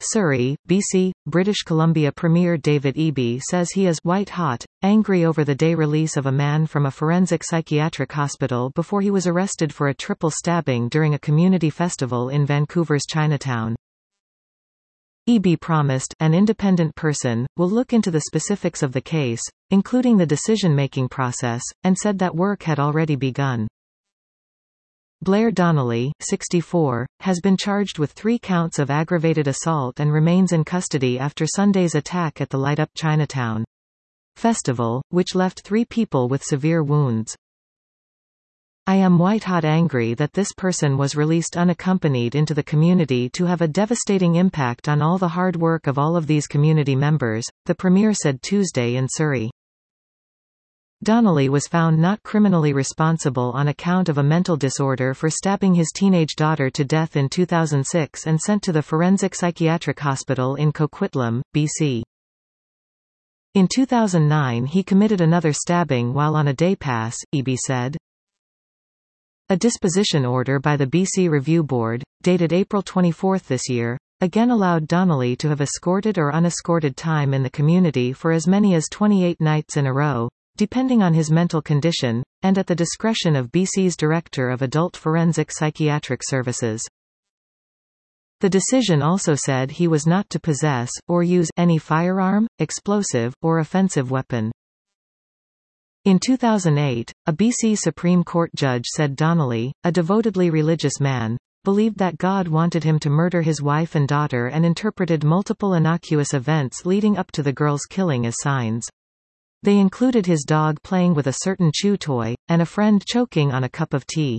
Surrey, BC. British Columbia Premier David Eby says he is white-hot, angry over the day release of a man from a forensic psychiatric hospital before he was arrested for a triple stabbing during a community festival in Vancouver's Chinatown. Eby promised, an independent person, will look into the specifics of the case, including the decision-making process, and said that work had already begun. Blair Donnelly, 64, has been charged with 3 counts of aggravated assault and remains in custody after Sunday's attack at the Light Up Chinatown festival, which left 3 people with severe wounds. I am white-hot angry that this person was released unaccompanied into the community to have a devastating impact on all the hard work of all of these community members, the Premier said Tuesday in Surrey. Donnelly was found not criminally responsible on account of a mental disorder for stabbing his teenage daughter to death in 2006 and sent to the Forensic Psychiatric Hospital in Coquitlam, BC. In 2009 he committed another stabbing while on a day pass, Eby said. A disposition order by the BC Review Board, dated April 24 this year, again allowed Donnelly to have escorted or unescorted time in the community for as many as 28 nights in a row, depending on his mental condition, and at the discretion of BC's Director of Adult Forensic Psychiatric Services. The decision also said he was not to possess, or use, any firearm, explosive, or offensive weapon. In 2008, a BC Supreme Court judge said Donnelly, a devotedly religious man, believed that God wanted him to murder his wife and daughter and interpreted multiple innocuous events leading up to the girl's killing as signs. They included his dog playing with a certain chew toy, and a friend choking on a cup of tea.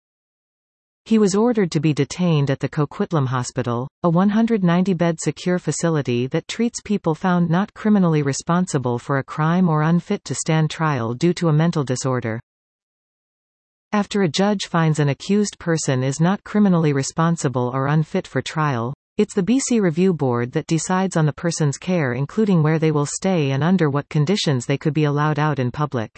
He was ordered to be detained at the Coquitlam Hospital, a 190-bed secure facility that treats people found not criminally responsible for a crime or unfit to stand trial due to a mental disorder. After a judge finds an accused person is not criminally responsible or unfit for trial, it's the BC Review Board that decides on the person's care, including where they will stay and under what conditions they could be allowed out in public.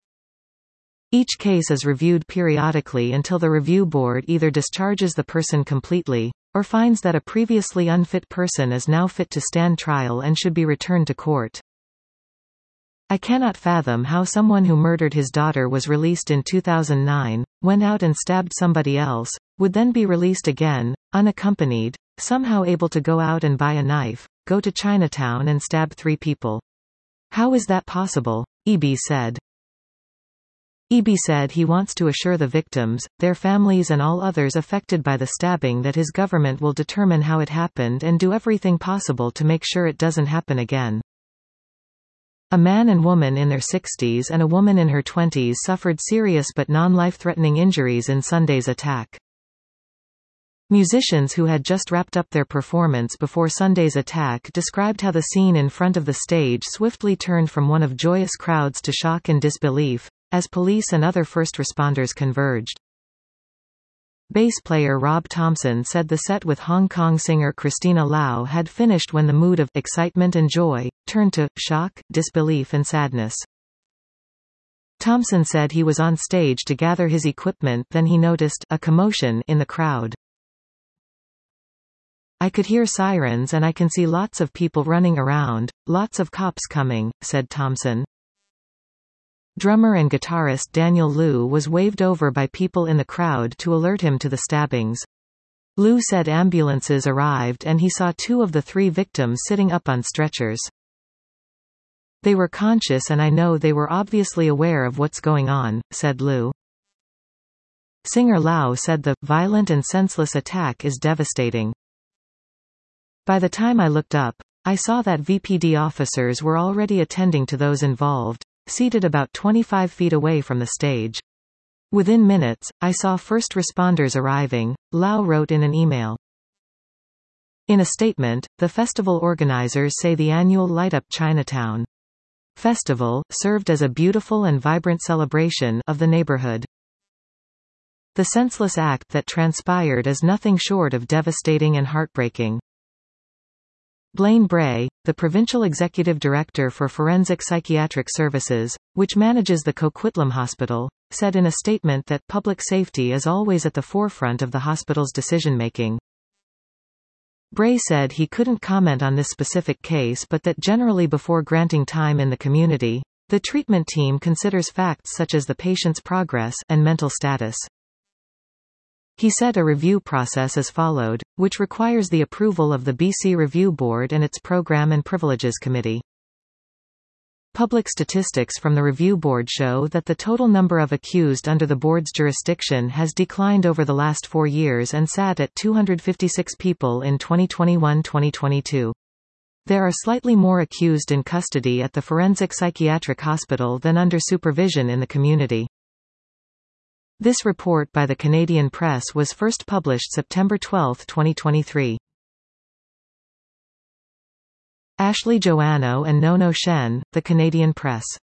Each case is reviewed periodically until the Review Board either discharges the person completely, or finds that a previously unfit person is now fit to stand trial and should be returned to court. I cannot fathom how someone who murdered his daughter was released in 2009, went out and stabbed somebody else, would then be released again, unaccompanied, somehow able to go out and buy a knife, go to Chinatown and stab 3 people. How is that possible? Eby said. Eby said he wants to assure the victims, their families and all others affected by the stabbing that his government will determine how it happened and do everything possible to make sure it doesn't happen again. A man and woman in their 60s and a woman in her 20s suffered serious but non-life-threatening injuries in Sunday's attack. Musicians who had just wrapped up their performance before Sunday's attack described how the scene in front of the stage swiftly turned from one of joyous crowds to shock and disbelief, as police and other first responders converged. Bass player Rob Thompson said the set with Hong Kong singer Christina Lau had finished when the mood of excitement and joy turned to shock, disbelief and sadness. Thompson said he was on stage to gather his equipment, then he noticed a commotion in the crowd. I could hear sirens and I can see lots of people running around, lots of cops coming, said Thompson. Drummer and guitarist Daniel Liu was waved over by people in the crowd to alert him to the stabbings. Liu said ambulances arrived and he saw 2 of the 3 victims sitting up on stretchers. They were conscious and I know they were obviously aware of what's going on, said Liu. Singer Lau said the violent and senseless attack is devastating. By the time I looked up, I saw that VPD officers were already attending to those involved, seated about 25 feet away from the stage. Within minutes, I saw first responders arriving, Lau wrote in an email. In a statement, the festival organizers say the annual Light Up Chinatown festival served as a beautiful and vibrant celebration of the neighborhood. The senseless act that transpired is nothing short of devastating and heartbreaking. Blaine Bray, the Provincial Executive Director for Forensic Psychiatric Services, which manages the Coquitlam Hospital, said in a statement that public safety is always at the forefront of the hospital's decision-making. Bray said he couldn't comment on this specific case but that generally before granting time in the community, the treatment team considers facts such as the patient's progress and mental status. He said a review process is followed, which requires the approval of the BC Review Board and its Program and Privileges Committee. Public statistics from the Review Board show that the total number of accused under the board's jurisdiction has declined over the last 4 years and sat at 256 people in 2021-2022. There are slightly more accused in custody at the Forensic Psychiatric Hospital than under supervision in the community. This report by the Canadian Press was first published September 12, 2023. Ashley Joannou and Nono Shen, The Canadian Press.